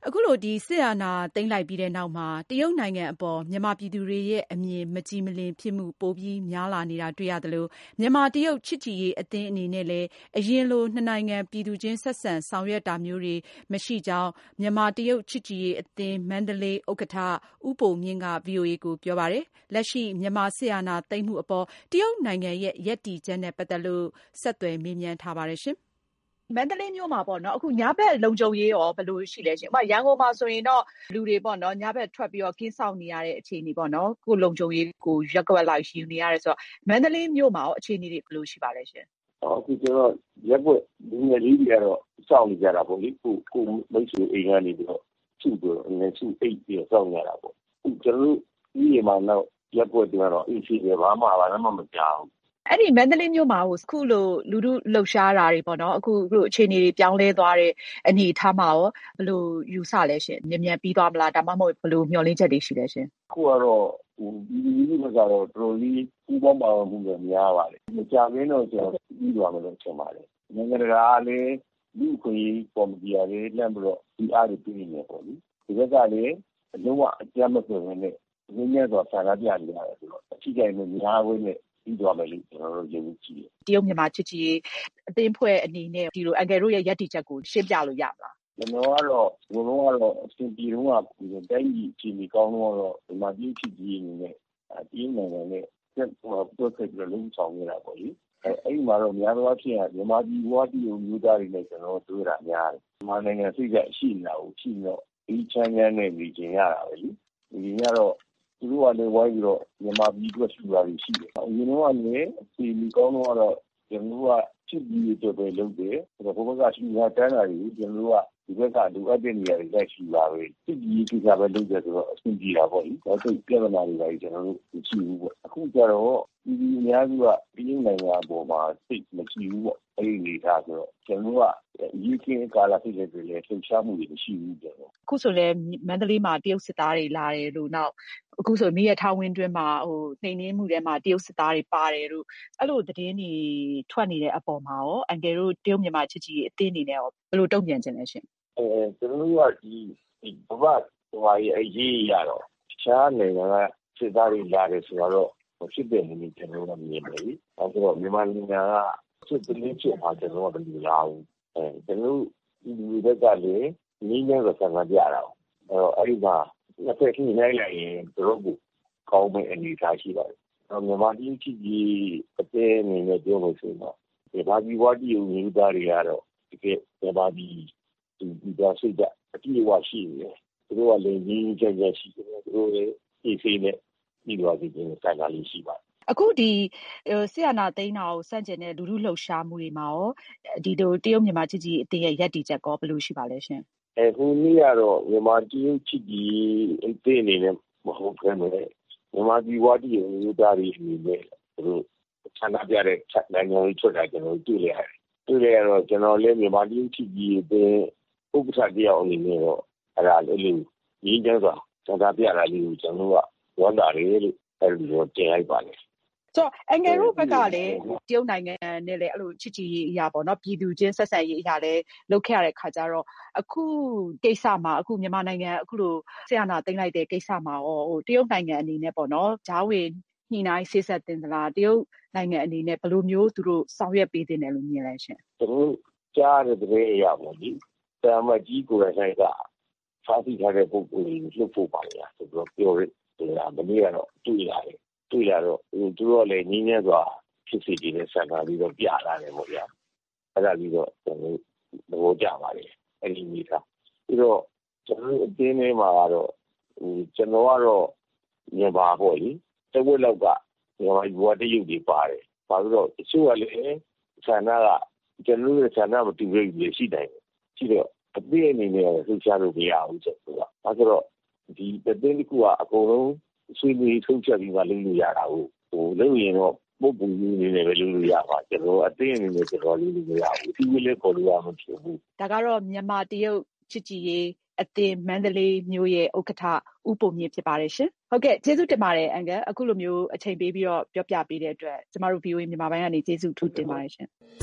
အခုလိုစစ်အာဏာသိမ်းလိုက်ပြီးတဲ့နောက်မှာတရုတ်နိုင်ငံအပေါ်မြန်မာပြည်သူတွေရဲ့အမြင်မကြည်မလင်ဖြစ်မှုပိုပြီးများလာနေတာတွေ့ရသလိုမြန်မာတရုတ်ချစ်ကြည်ရေးအသင်းအနေနဲ့လည်းအရင်လိုနှစ်နိုင်ငံပြည်သူချင်းဆက်ဆံဆောင်ရွက်တာမျိုးတွေမရှိကြောင်းမြန်မာတရုတ်ချစ်ကြည်ရေးအသင်းမန္တလေးဥက္ကဋ္ဌဦးဘိုမြင့်က VOA ကိုပြောပါတယ်။ လက်ရှိမြန်မာစစ်အာဏာသိမ်းမှုအပေါ်တရုတ်နိုင်ငံရဲ့ရပ်တည်ချက်နဲ့ပတ်သက်လို့ဆက်သွယ်မေးမြန်းထားပါတယ်။မန္တလေးမြို့မှာပေါ့နော်အခုညဘက်လုံခြုံရေးရောဘယ်လိုရှိလဲရှင်။ဥပမာရန်ကုန်မှာဆိုရင်တော့လူတွေပေါ့နော်ညဘက်ထွက်ပြီးတော့ကင်းစောင့်နေရတဲ့အခြေအနေပေါ့နော်ကိုလုံခြုံရေးကိုရက်ကွက်လိုက်ယူနေရတယ်ဆိုတော့မန္တလေးမြို့မှာရောအခြေအနေတွေဘယ်လိုရှိပါလဲရှင်။အခုကျွန်တော်ရက်ကွက်လူငယ်လေးတွေကတော့စောင့်နေကြတာပေါ့လေကိုမိတ်ဆွေအိမ်ကနေပြီးတော့စုပြီးတော့ငယ်စုအိတ်ပြီးစောင့်နေရတာပေါ့အခုကျွန်တော်တို့ဒီမှာတော့ရက်ကွက်တွေကတော့အေးဆေးပဲဘာမှမကြောက်အဲ့ဒီမန္တလေးမြို့မှာခုလိုလူထုလှုပ်ရှားတာတွေပေါ့နော်အခုအခြေအနေတွေပြောင်းလဲသွားတဲ့အနေအထားမှာရောဘယ်လိုယူဆလဲရှင်မြန်ပြီးသွားမလားဒါမှမဟုတ်ဘယ်လိုမျှော်လင့်ချက်တွေရှိလဲရှင်အခုကတော့ဒီဘက်ကတော့တော်တော်လေးပူပေါင်းပါဝင်မှုတွေများပါတယ်မကြမင်းတော့ကျွန်တော်ပြီးသွားမယ်လို့ထင်ပါတယ်နိုင်ငံတကာလည်းလူ့ခွင့်ရေးကော်မတီကလည်းလမ်းပြီးတော့ဒီအားတွေပြနေတယ်ပေါ့လေဒီဘက်ကလည်းအလုံးဝအကြမ်းမဖက်ဘဲနဲ့ငင်းငယ်စွာဆန္ဒပြနေရတယ်ဆိုတော့အထိတိုင်းနဲ့များဝဲနဲ့ပြီးသွားမယ်လို့ကျွန်တော်တို့ယုံကြည်တယ်တရုတ်မြန်မာချစ်ကြည်ရေးအသင်းဖွဲ့အနေနဲ့ဒီလိုအန်ကယ်တို့ရဲ့ရပ်တည်ချက်ကိုရှင်းပြလို့ရမလားကျွန်တော်ကတော့ဘုံလုံးကတော့အစဉ်ပြေတော့တိုင်းပြည်အခြေအနေကောင်းတော့ဒီမှာပြည်ချစ်ကြည်ရေးအနေနဲ့တရုတ်နိုင်ငံနဲ့ဆက်တွဲဖက်ပြီးတော့လုံဆောင်နေတာပေါ့လေအဲ့မှာတော့များသောအားဖြင့်မြန်မာပြည်ဘဝတည်ုံမျိုးသားတွေနဲ့ကျွန်တော်တွေ့တာများတယ်မြန်မာနိုင်ငံစိတ်ကရှိနေတာကိုရှိတော့ဒီချမ်းချမ်းနဲ့နေကျင်ရတာပဲလေဒီညတော့သူတို့ကလည်းဝိုင်းပြီးတော့မြန်မာပြည်အတွက်ရှူတာရှိတယ်အရင်တော့လည်းဒီကောင်းတော့ကျွန်တော်ကချစ်ပြီးအတွက်ပဲလုပ်တယ်ဆိုတော့ဘုဘကရှူတာတန်းတာတွေကျွန်တော်ကဒီဘက်ကလိုအပ်တဲ့နေရာတွေလိုက်ရှူတာပဲချစ်ပြီးကိစ္စပဲလုပ်တယ်ဆိုတော့အဆင်ပြေတာပေါ့လေတော့စိတ်ပြဿနာတွေပါကျွန်တော်တို့မရှိဘူးပေါ့အခုကျတော့ဒီအများစုကပြည်နိုင်ငံပေါ်မှာစိတ်မရှိဘူးပေါ့အဲ့ဒီနေသားဆိုတော့ကျွန်တော်ကဒီကင်းကာလာဖြစ်တဲ့တွေလည်းလှုပ်ရှားမှုတွေမရှိဘူးကျွန်တော်အခုဆိုလည်းမန္တလေးမှာတရုတ်စစ်သားတွေလာတယ်လို့နောက်အခုဆိုမိရထားဝင်းတွင်းမှာနှိမ်နင်းမှုထဲမှာတရုတ်စစ်သားတွေပါတယ်လို့အဲ့လိုသတင်းတွေထွက်နေတဲ့အပေါ်မှာရောအန်ကယ်တို့တရုတ်မြန်မာချစ်ကြည်ရေးအသင်းအနေနဲ့ရောဘယ်လိုတုံ့ပြန်ခြင်းလဲရှင်ကျွန်တော်တို့ကဒီဘဝဟိုအရေးရတော့ရှားနိုင်ငံကစစ်သားတွေလာတယ်ဆိုတော့ဖြစ်တဲ့နေနေကျွန်တော်တို့မြင်တယ်လေအဲဆိုတော့မြန်မာနိုင်ငံကစစ်တလင်းချက်မှာကျွန်တော်တို့ကမလာဘူးကျွန်တော်တို့ဒီဘက်ကလည်းငင်းငယ်ဆန္ဒပြတာအဲ့ဒီမှာတစ်ဖက်ထိနိုင်လိုက်ရင်တို့ကိုကောင်းမဲ့အနေအထားရှိပါတယ်မြန်မာပြည်ချစ်ကြီးအသေးအနေနဲ့ပြောလို့ဆိုတော့မြန်မာပြည်ဝါတီမျိုးသားတွေကတော့တကယ်မြန်မာပြည်ဒီတော့စိတ်ကအပြည့်အဝရှိနေတယ်သူတို့ကလည်းငင်းကြကြရှိတယ်သူတို့လည်းအေးဆေးနဲ့ပြီးသွားပြီခြင်းစိုက်တာလေးရှိပါတယ်အခုဒီဆီယနာသိန်းတာကိုစန့်ကျင်တဲ့လူထုလှုပ်ရှားမှုတွေမှာရောဒီတရုတ်မြန်မာချစ်ကြည်အသင်းရဲ့ရပ်တည်ချက်ကောဘယ်လိုရှိပါလဲရှင်ခုနေ့ကတော့မြန်မာတရုတ်ချစ်ကြည်အသင်းအနေနဲ့မဟုတ်ဘဲနဲ့မြန်မာပြည်ဝါတီမျိုးသားတွေအနေနဲ့သူတို့ဆန္ဒပြတဲ့နိုင်ငံရေးထွက်တာကျွန်တော်တွေ့ရတော့ကျွန်တော်လည်းမြန်မာတရုတ်ချစ်ကြည်အသင်းဥပဒေတရားအနေနဲ့တော့အဲ့ဒါလေးလေးရင်းကျန်းစွာဆန္ဒပြတာလေးကိုကျွန်တော်ကဝမ်းသာတယ်လို့အဲ့လိုတော့တင်လိုက်ပါလေဆိုတော့အန်ကယ်တို့ဘက်ကလည်းတရုတ်နိုင်ငံနဲ့လည်းအဲ့လိုချစ်ကြည်ရေးအရာပေါ့နော်ပြည်သူချင်းဆက်ဆံရေးအရာလည်းလုပ်ခဲ့ရတဲ့ခါကျတော့အခုကိစ္စမှာအခုမြန်မာနိုင်ငံအခုလိုဆီယနာသိမ်းလိုက်တဲ့ကိစ္စမှာရောတရုတ်နိုင်ငံအနေနဲ့ပေါ့နော်ဂျားဝင်ညှိနှိုင်းဆေးဆက်တင်သလားတရုတ်နိုင်ငံအနေနဲ့ဘယ်လိုမျိုးသူတို့ဆောင်ရွက်ပေးတင်တယ်လို့မြင်လဲရှင်သူတို့ကြားတဲ့တဲ့အရာပေါ့ဒီတာမကြီးကိုယ်တိုင်ကဖားသိထားတဲ့ပုံကိုလှုပ်ဖို့ပါလေဆိုတော့ပြောရတာမနေ့ကတော့တွေ့ရတော့သူတို့လည်းငင်းငယ်စွာဖြစ်စီတဲ့ဆန္ဒပြီးတော့ပြလာတယ်ပေါ့ဗျာအဲ့ဒါပြီးတော့ကျွန်တော်သဘောကျပါတယ်အဲ့ဒီမိသားပြီးတော့ကျွန်တော်အတင်းထဲမှာကတော့ကျွန်တော်ကတော့မြန်မာပေါ့လေတဝက်လောက်ကမြန်မာဘဝတရုပ်တွေပါတယ်ဘာလို့တော့တချို့ကလည်းဆန္ဒကကျွန်တော်ရဲ့ဆန္ဒမတူဘူးရှိတယ်ရှိတော့အပြည့်အနေနဲ့လှုပ်ရှားလို့မရဘူးဆိုတော့ဒါဆိုတော့ဒီတသိန်းတစ်ခုကအကုန်လုံးဆွေးနွေးထုတ်ချက်ပြီးမှလုပ်လို့ရတာဟုတ်လုပ်ရင်တော့ပုဂ္ဂိုလ်ကြီးအနေနဲ့ပဲလုပ်လို့ရပါကျွန်တော်အသိအနေနဲ့ကျွန်တော်လုပ်လို့မရဘူးဒီလိုလေးခေါ်လို့ရမှာဖြစ်ဘူးဒါကတော့မြန်မာတရုတ်ချစ်ကြည်ရေးအသင်းမန္တလေးမြို့ရဲ့ဥက္ကဋ္ဌဦးပုံမြင့်ဖြစ်ပါတယ်ရှင်ဟုတ်ကဲ့ကျေးဇူးတင်ပါတယ်အန်ကယ်အခုလိုမျိုးအချိန်ပေးပြီးတော့ပြောပြပေးတဲ့အတွက်ကျမတို့ VOA မြန်မာပိုင်းကနေကျေးဇူးထူးတင်ပါတယ်ရှင်